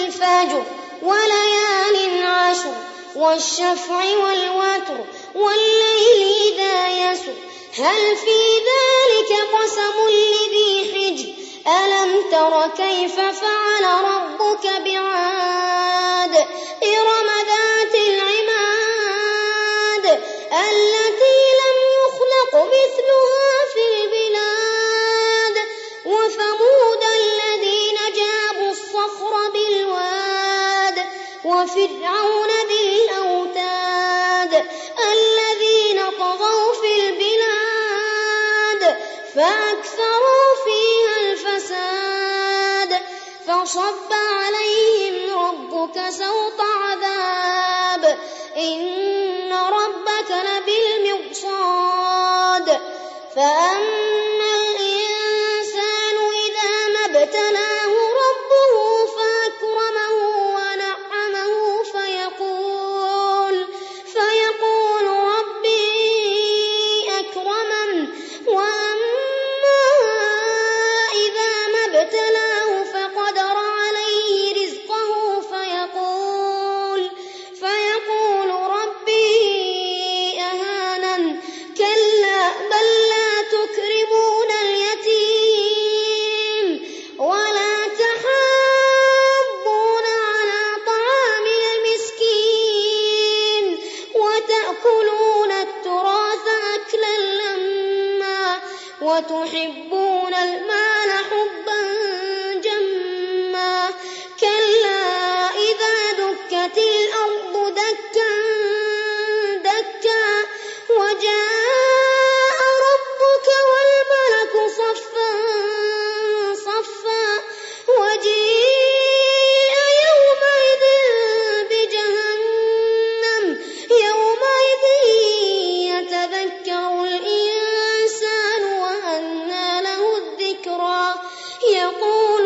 والفجر وليال عشر والشفع والوتر والليل إذا يسر هل في ذلك قسم لذي حجر ألم تر كيف فعل ربك بعاد إرم ذات العماد التي لم يخلق مثلها في البلاد وثمود الذين جابوا الصخر بالواد وفرعون ذي الأوتاد الذين طغوا في البلاد فأكثروا فيها الفساد فصب عليهم ربك سوط عذاب إن ربك لبالمرصاد فأما الإنسان إذا ما ابتلاه ربه فأكرمه ونعمه فيقول ربي أكرمن وأما إذا ما ابتلاه فقدر عليه رزقه فيقول ربي أهانن كلا بل لا تكرمون اليتيم ولا تحاضون على طعام المسكين وتأكلون التراث أكلا لما وتحبون المال حبا جما كلا إذا دكت الأرض دكا دكا وجاء ربك والملك صفا صفا وجيء يومئذ بجهنم يومئذ يتذكر الإنسان وأنى له الذكرى يقول